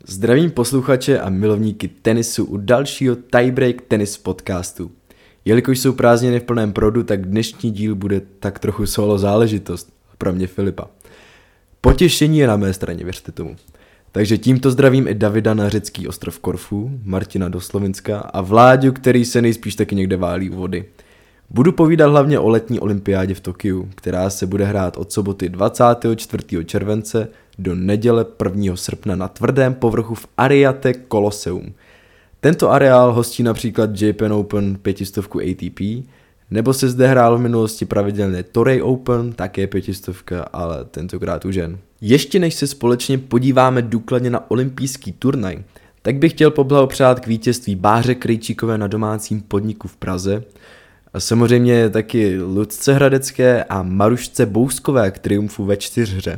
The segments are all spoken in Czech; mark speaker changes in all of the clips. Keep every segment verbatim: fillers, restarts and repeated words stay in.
Speaker 1: Zdravím posluchače a milovníky tenisu u dalšího Tiebreak tenis podcastu. Jelikož jsou prázdniny v plném proudu, tak dnešní díl bude tak trochu solo záležitost pro mě Filipa. Potěšení je na mé straně, věřte tomu. Takže tímto zdravím i Davida na řecký ostrov Korfu, Martina do Slovinska a Vláďu, který se nejspíš taky někde válí u vody. Budu povídat hlavně o letní olympiádě v Tokiu, která se bude hrát od soboty dvacátého čtvrtého července do neděle prvního srpna na tvrdém povrchu v Ariate Colosseum. Tento areál hostí například Japan Open pětistovku A T P, nebo se zde hrál v minulosti pravidelně Torrey Open, také pětistovka, ale tentokrát u žen. Ještě než se společně podíváme důkladně na olympijský turnaj, tak bych chtěl poblahopřát k vítězství Báře Krejčíkové na domácím podniku v Praze, a samozřejmě taky Lucce Hradecké a Marušce Bouskové k triumfu ve čtyřhře.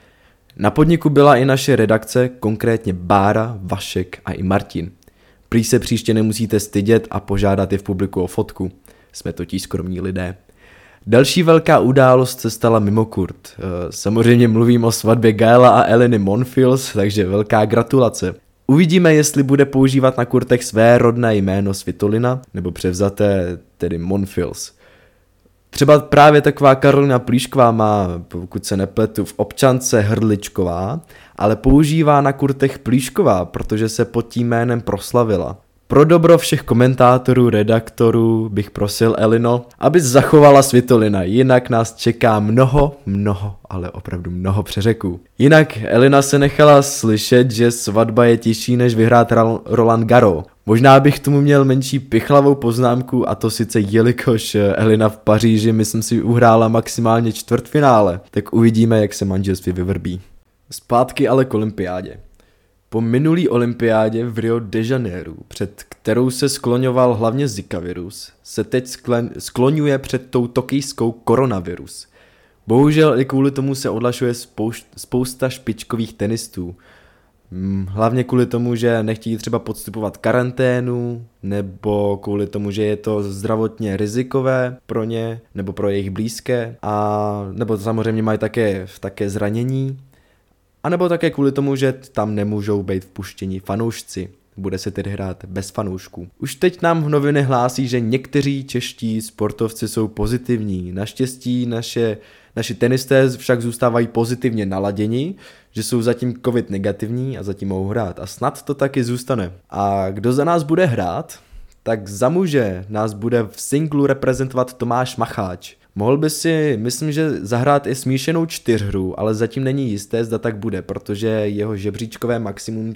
Speaker 1: Na podniku byla i naše redakce, konkrétně Bára, Vašek a i Martin. Prý se příště nemusíte stydět a požádat je v publiku o fotku. Jsme totiž skromní lidé. Další velká událost se stala mimo kurt. Samozřejmě mluvím o svatbě Gaela a Eleny Monfils, takže velká gratulace. Uvidíme, jestli bude používat na kurtech své rodné jméno Svitolina, nebo převzaté, tedy Monfils. Třeba právě taková Karolina Plíšková má, pokud se nepletu, v občance Hrdličková, ale používá na kurtech Plíšková, protože se pod tím jménem proslavila. Pro dobro všech komentátorů, redaktorů bych prosil Elino, aby zachovala Svitolina, jinak nás čeká mnoho, mnoho, ale opravdu mnoho přeřeků. Jinak Elina se nechala slyšet, že svatba je těžší než vyhrát Roland Garros. Možná bych tomu měl menší pichlavou poznámku, a to sice jelikož Elina v Paříži myslím si uhrála maximálně čtvrtfinále, tak uvidíme, jak se manželství vyvrbí. Zpátky ale k olympiádě. Po minulý olympiádě v Rio de Janeiro, před kterou se skloňoval hlavně Zika virus, se teď sklen- skloňuje před tou tokijskou koronavirus. Bohužel i kvůli tomu se odlašuje spouš- spousta špičkových tenistů. Hlavně kvůli tomu, že nechtějí třeba podstupovat karanténu, nebo kvůli tomu, že je to zdravotně rizikové pro ně, nebo pro jejich blízké, a nebo samozřejmě mají také, také zranění. A nebo také kvůli tomu, že tam nemůžou být vpuštěni fanoušci. Bude se tedy hrát bez fanoušků. Už teď nám v noviny hlásí, že někteří čeští sportovci jsou pozitivní. Naštěstí naše, naši tenisté však zůstávají pozitivně naladěni, že jsou zatím covid negativní a zatím mohou hrát. A snad to taky zůstane. A kdo za nás bude hrát? Tak za muže nás bude v singlu reprezentovat Tomáš Macháč. Mohl by si, myslím, že zahrát i smíšenou čtyřhru, ale zatím není jisté, zda tak bude, protože jeho žebříčkové maximum uh,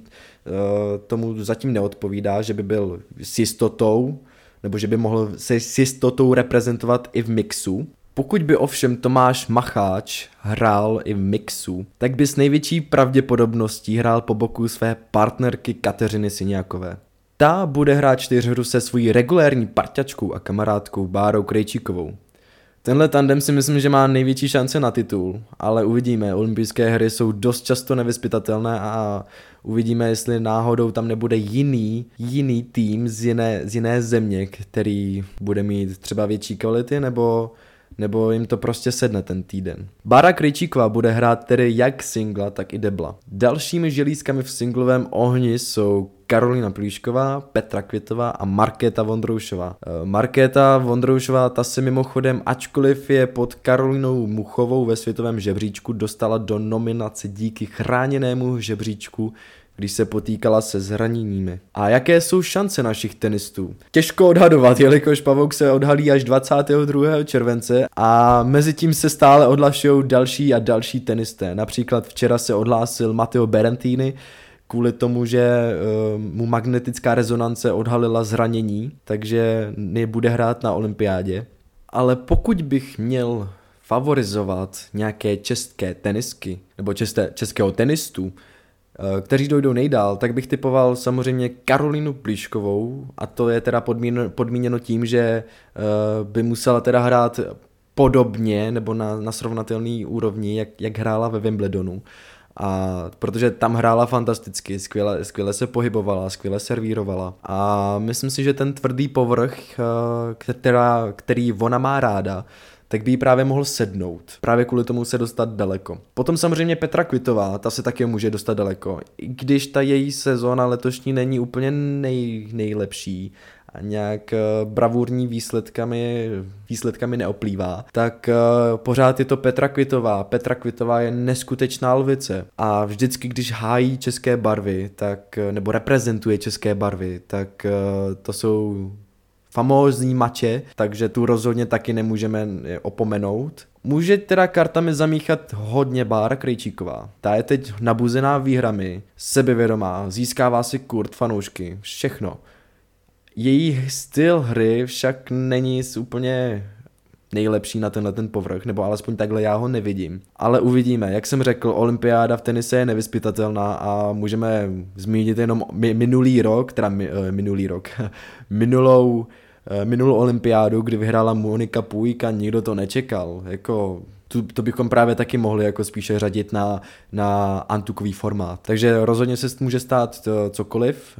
Speaker 1: tomu zatím neodpovídá, že by byl s jistotou, nebo že by mohl se s jistotou reprezentovat i v mixu. Pokud by ovšem Tomáš Macháč hrál i v mixu, tak by s největší pravděpodobností hrál po boku své partnerky Kateřiny Syňákové. Ta bude hrát čtyřhru se svojí regulérní parťačkou a kamarádkou Bárou Krejčíkovou. Tenhle tandem si myslím, že má největší šance na titul, ale uvidíme. Olympijské hry jsou dost často nevyzpytatelné a uvidíme, jestli náhodou tam nebude jiný, jiný tým z jiné, z jiné země, který bude mít třeba větší kvality, nebo, nebo jim to prostě sedne ten týden. Bára Krejčíková bude hrát tedy jak singla, tak i debla. Dalšími želízkami v singlovém ohni jsou Karolina Plíšková, Petra Květová a Markéta Vondroušová. Markéta Vondroušová, ta se mimochodem, ačkoliv je pod Karolinou Muchovou ve světovém žebříčku, dostala do nominace díky chráněnému žebříčku, když se potýkala se zraněními. A jaké jsou šance našich tenistů? Těžko odhadovat, jelikož pavouk se odhalí až dvacátého druhého července a mezi tím se stále odhlašují další a další tenisté. Například včera se odhlásil Matteo Berrettini, kvůli tomu, že uh, mu magnetická rezonance odhalila zranění, takže nebude hrát na olympiádě. Ale pokud bych měl favorizovat nějaké české tenisky, nebo české, českého tenistu, uh, kteří dojdou nejdál, tak bych typoval samozřejmě Karolinu Plíškovou, a to je teda podmíněno, podmíněno tím, že uh, by musela teda hrát podobně, nebo na, na srovnatelný úrovni, jak, jak hrála ve Wimbledonu. A protože tam hrála fantasticky, skvěle, skvěle se pohybovala, skvěle servírovala a myslím si, že ten tvrdý povrch, která, který ona má ráda, tak by jí právě mohl sednout. Právě kvůli tomu se dostat daleko. Potom samozřejmě Petra Kvitová, ta se taky může dostat daleko. I když ta její sezóna letošní není úplně nej, nejlepší a nějak uh, bravurní výsledkami, výsledkami neoplývá, tak uh, pořád je to Petra Kvitová. Petra Kvitová je neskutečná lvice a vždycky, když hájí české barvy, tak, nebo reprezentuje české barvy, tak uh, to jsou famózní mače, takže tu rozhodně taky nemůžeme opomenout. Může teda kartami zamíchat hodně Bára Krejčíková. Ta je teď nabuzená výhrami, sebevědomá, získává si kurt, fanoušky, všechno. Její styl hry však není úplně nejlepší na tenhle ten povrch, nebo alespoň takhle já ho nevidím. Ale uvidíme, jak jsem řekl, olympiáda v tenise je nevyzpytatelná a můžeme zmínit jenom minulý rok, teda minulý rok, minulou, minulou olympiádu, kdy vyhrála Monika Pujka, nikdo to nečekal, jako to, to bychom právě taky mohli jako spíše řadit na, na antukový formát. Takže rozhodně se může stát cokoliv.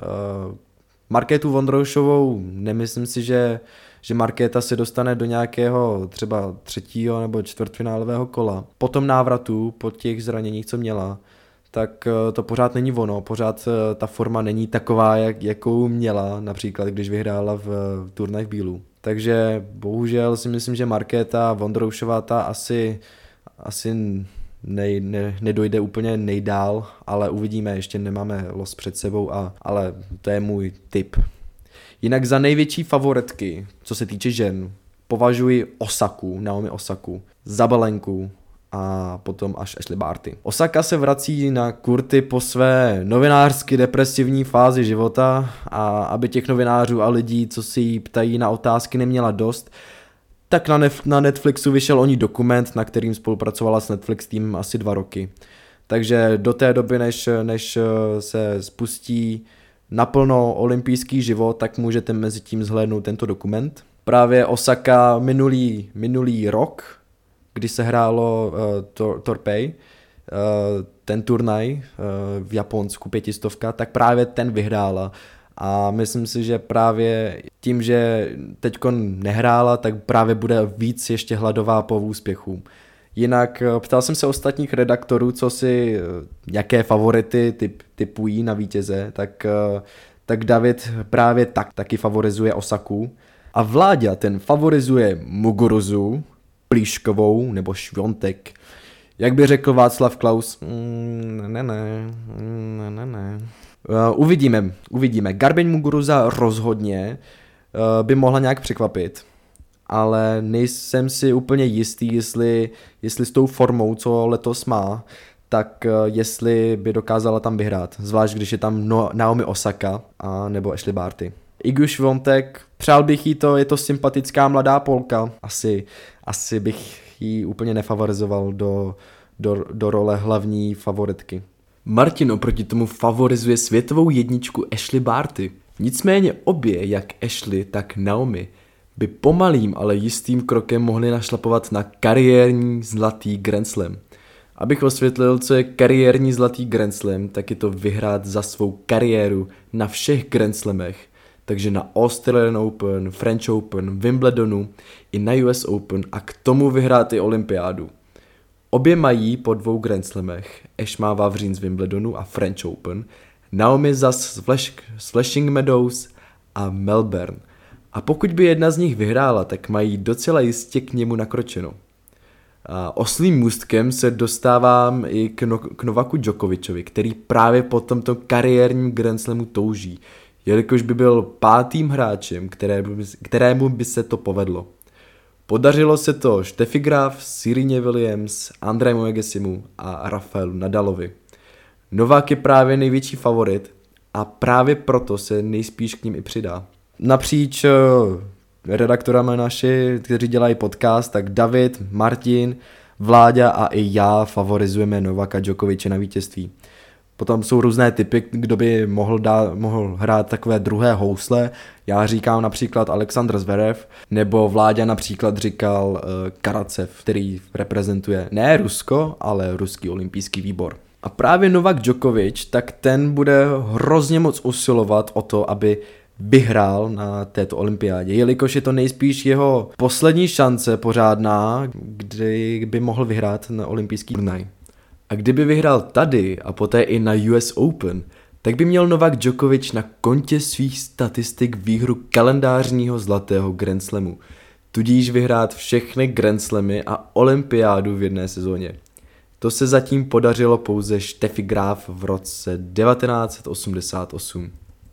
Speaker 1: Markétu Vondroušovou nemyslím si, že že Markéta se dostane do nějakého třeba třetího nebo čtvrtfinálového kola. Po tom návratu, po těch zraněních, co měla, tak to pořád není ono, pořád ta forma není taková, jak, jakou měla, například když vyhrála v turnaj v Bílu. Takže bohužel si myslím, že Markéta Vondroušová ta asi, asi nej, ne, nedojde úplně nejdál, ale uvidíme, ještě nemáme los před sebou, a, ale to je můj tip. Jinak za největší favoritky, co se týče žen, považuji Osaku, Naomi Osaku, Zabalenku a potom až Ashley Barty. Osaka se vrací na kurty po své novinářsky depresivní fázi života a aby těch novinářů a lidí, co si jí ptají na otázky, neměla dost, tak na, nef- na Netflixu vyšel o ní dokument, na kterým spolupracovala s Netflix tým asi dva roky. Takže do té doby, než, než se spustí naplno olympijský život, tak můžete mezi tím zhlédnout tento dokument. Právě Osaka minulý, minulý rok, kdy se hrálo uh, tor- Torpej, uh, ten turnaj uh, v Japonsku pětistovka, tak právě ten vyhrála. A myslím si, že právě tím, že teďko nehrála, tak právě bude víc ještě hladová po úspěchu. Jinak ptal jsem se ostatních redaktorů, co si, jaké favority typ, typují na vítěze, tak, tak David právě tak taky favorizuje Osaku. A Vláďa ten favorizuje Muguruzu, Plíškovou nebo Šviontek. Jak by řekl Václav Klaus, mm, ne, ne, ne, ne, ne. Uh, uvidíme, uvidíme. Garbiň Muguruza rozhodně uh, by mohla nějak překvapit, ale nejsem si úplně jistý, jestli, jestli s tou formou, co letos má, tak uh, jestli by dokázala tam vyhrát, zvlášť když je tam no, Naomi Osaka a nebo Ashley Barty. Iga Swiatek, přál bych jí to, je to sympatická mladá Polka, asi, asi bych ji úplně nefavorizoval do, do, do role hlavní favoritky. Martin oproti tomu favorizuje světovou jedničku Ashley Barty. Nicméně obě, jak Ashley, tak Naomi, by pomalým, ale jistým krokem mohli našlapovat na kariérní zlatý Grand Slam. Abych osvětlil, co je kariérní zlatý Grand Slam, tak je to vyhrát za svou kariéru na všech Grand Slamech. Takže na Australian Open, French Open, Wimbledonu i na U S Open a k tomu vyhrát i olympiádu. Obě mají po dvou Grand Slamech, Ash má Vavřín z Wimbledonu a French Open, Naomi zas z, Flash, z Flashing Meadows a Melbourne. A pokud by jedna z nich vyhrála, tak mají docela jistě k němu nakročeno. A oslým můstkem se dostávám i k, no, k Novaku Djokovičovi, který právě po tomto kariérním Grand Slamu touží, jelikož by byl pátým hráčem, které by, kterému by se to povedlo. Podařilo se to Steffi Graf, Serena Williams, Andrému Agassimu a Rafaelu Nadalovi. Novák je právě největší favorit a právě proto se nejspíš k ním i přidá. Napříč redaktorami naši, kteří dělají podcast, tak David, Martin, Vláďa a i já favorizujeme Novaka Djokoviče na vítězství. Potom jsou různé typy, kdo by mohl, dát, mohl hrát takové druhé housle. Já říkám například Alexandr Zverev, nebo Vláďa například říkal uh, Karacev, který reprezentuje ne Rusko, ale ruský olympijský výbor. A právě Novak Djokovič, tak ten bude hrozně moc usilovat o to, aby vyhrál na této olympiádě, jelikož je to nejspíš jeho poslední šance pořádná, kdy by mohl vyhrát na olympijský turnaj. A kdyby vyhrál tady a poté i na U S Open, tak by měl Novak Djokovic na kontě svých statistik výhru kalendářního zlatého Grand Slamu, tudíž vyhrát všechny Grand Slamy a olympiádu v jedné sezóně. To se zatím podařilo pouze Steffi Graf v roce devatenáct set osmdesát osm.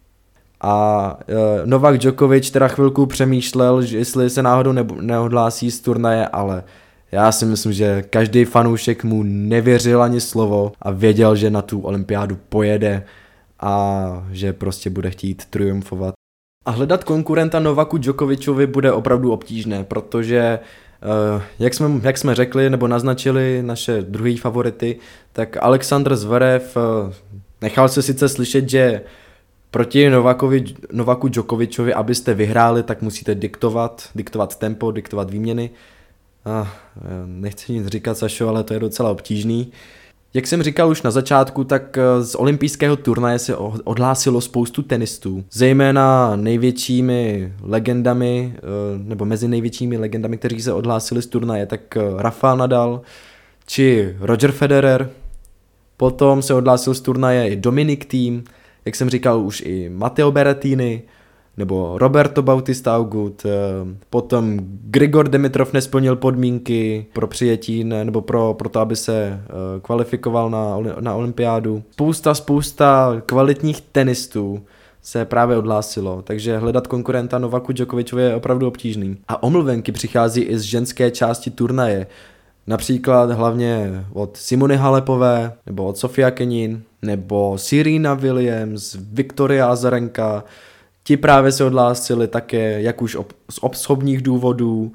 Speaker 1: A e, Novak Djokovic teda chvilku přemýšlel, že jestli se náhodou ne- neodhlásí z turnaje, ale já si myslím, že každý fanoušek mu nevěřil ani slovo a věděl, že na tu olympiádu pojede a že prostě bude chtít triumfovat. A hledat konkurenta Novaku Djokovičovi bude opravdu obtížné, protože Uh, jak, jsme, jak jsme řekli nebo naznačili naše druhý favority, tak Alexander Zverev uh, nechal se sice slyšet, že proti Novakovi, Novaku Djokovičovi, abyste vyhráli, tak musíte diktovat, diktovat tempo, diktovat výměny. Uh, nechci nic říkat, Sašo, ale to je docela obtížný. Jak jsem říkal už na začátku, tak z olympijského turnaje se odhlásilo spoustu tenistů, zejména největšími legendami, nebo mezi největšími legendami, kteří se odhlásili z turnaje, tak Rafael Nadal či Roger Federer. Potom se odhlásil z turnaje i Dominic Thiem, jak jsem říkal už i Matteo Berrettini, nebo Roberto Bautista Agut, potom Grigor Dimitrov nesplnil podmínky pro přijetí nebo pro, pro to, aby se kvalifikoval na, na olympiádu. Spousta, spousta kvalitních tenistů se právě odhlásilo, takže hledat konkurenta Novaku Djokovičovi je opravdu obtížný. A omluvenky přichází i z ženské části turnaje, například hlavně od Simony Halepové, nebo od Sofia Kenin, nebo Serena Williams, Viktoria Azarenka. Ti právě se odhlásili také, jak už ob- z osobních důvodů,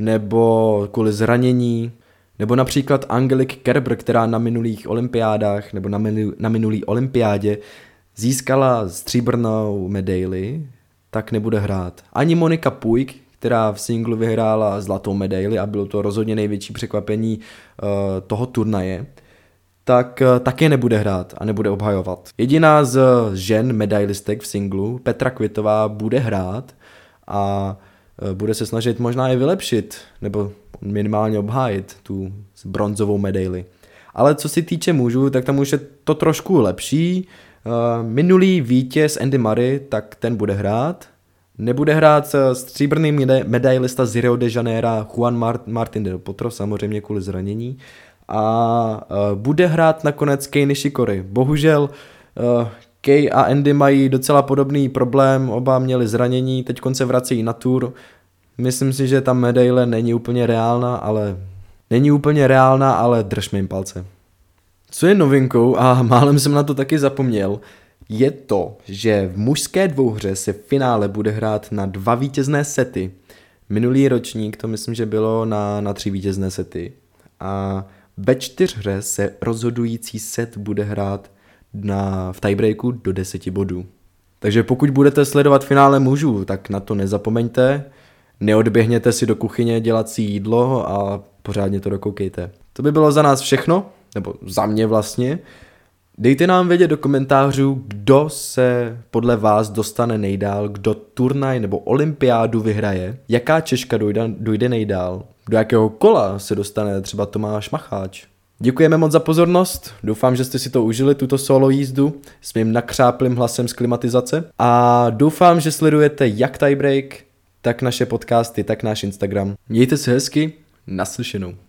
Speaker 1: nebo kvůli zranění, nebo například Angelique Kerber, která na minulých olympiádách, nebo na, minu- na minulý olympiádě získala stříbrnou medaili, tak nebude hrát. Ani Monika Puig, která v singlu vyhrála zlatou medaili a bylo to rozhodně největší překvapení uh, toho turnaje, tak také nebude hrát a nebude obhajovat. Jediná z žen medailistek v singlu, Petra Kvitová, bude hrát a bude se snažit možná i vylepšit, nebo minimálně obhájit tu bronzovou medaili. Ale co se týče mužů, tak tam už je to trošku lepší. Minulý vítěz Andy Murray, tak ten bude hrát. Nebude hrát stříbrný medailista z Rio de Janeiro Juan Martín del Potro, samozřejmě kvůli zranění. A uh, bude hrát nakonec Kei Nishikori. Bohužel uh, Kei a Andy mají docela podobný problém, oba měli zranění, teď se vracejí na tour. Myslím si, že ta medaile není úplně reálná, ale není úplně reálná, ale držme jim palce. Co je novinkou, a málem jsem na to taky zapomněl, je to, že v mužské dvouhře se v finále bude hrát na dva vítězné sety. Minulý ročník to myslím, že bylo na, na tři vítězné sety. A ve čtyřhře se rozhodující set bude hrát na, v tiebreaku do deseti bodů. Takže pokud budete sledovat finále mužů, tak na to nezapomeňte, neodběhněte si do kuchyně dělat si jídlo a pořádně to dokoukejte. To by bylo za nás všechno, nebo za mě vlastně. Dejte nám vědět do komentářů, kdo se podle vás dostane nejdál, kdo turnaj nebo olympiádu vyhraje, jaká Češka dojde, dojde nejdál, do jakého kola se dostane třeba Tomáš Macháč. Děkujeme moc za pozornost, doufám, že jste si to užili, tuto solo jízdu s mým nakřáplým hlasem z klimatizace a doufám, že sledujete jak Tiebreak, tak naše podcasty, tak náš Instagram. Mějte se hezky, naslyšenou.